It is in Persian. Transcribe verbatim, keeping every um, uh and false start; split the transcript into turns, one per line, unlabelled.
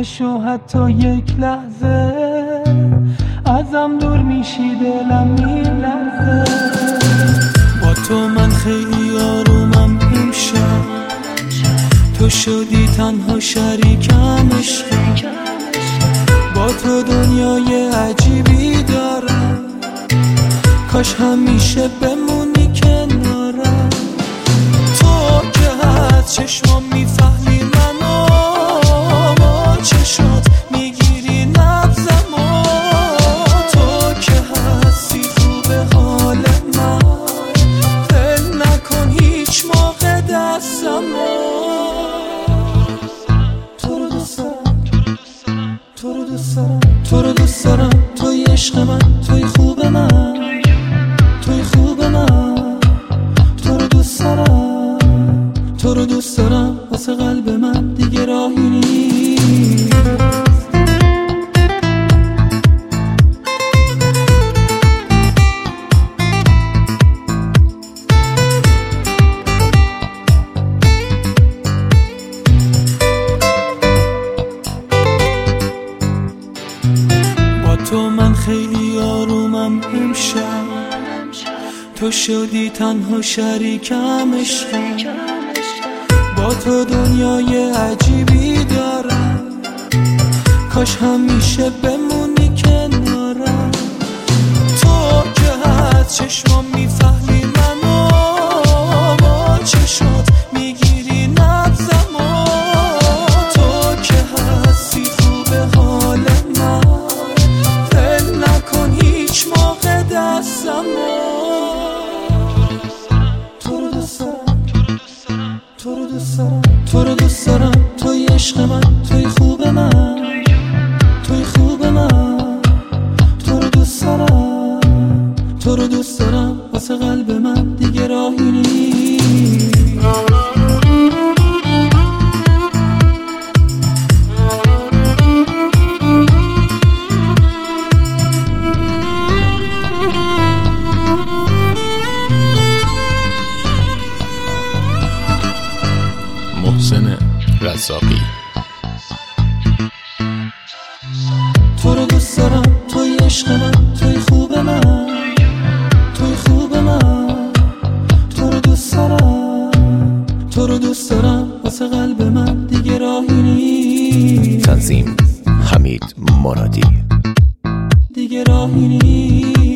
نشو حتی یک لحظه، ازم دور میشی دلم میلرزه. با تو من خیلی آرومم امشب، تو شدی تنها شریکم عشقم. با تو دنیای عجیبی دارم، کاش همیشه بمونی کنارم. تو که از چشمام میفهمی منو، با چشات میگیری نبضمو. تو که هستی خوب حال من، ول نکن هیچ موقع دستمو. تو رو دوست دارم، تو رو دوست دارم، تو رو دوست دارم. توی عشق من، توی خوب من، توی خوب من. تو رو دوست دارم، تو رو دوست دارم. واسه قلب من دیگه راهی نیست. با تو من خیلی آرومم امشب، تو شدی تنها شریکم عشقم. با تو دنیای عجیبی دارم، کاش همیشه بمونی کنارم. تو که از چشمام میفهمی منو، با چشات میگیری نبضمو. تو که هستی خوب حال من، ول نکن هیچ موقع دستمو. تو رو دوست دارم، تو رو دوست دارم، تو رو دوست دارم. توی عشق من، توی خوب من، توی خوب من. تو رو دوست دارم، تو رو دوست دارم. واسه قلب من دیگه راهی نیست.
محسن رزاقی.
تو رو دوست دارم، توی عشق من، توی خوب من، توی خوب من. تو رو دوست دارم، تو رو دوست دارم. واسه قلب من دیگه راهی نیست.
تنظیم حمید مرادی.
دیگه راهی نیست.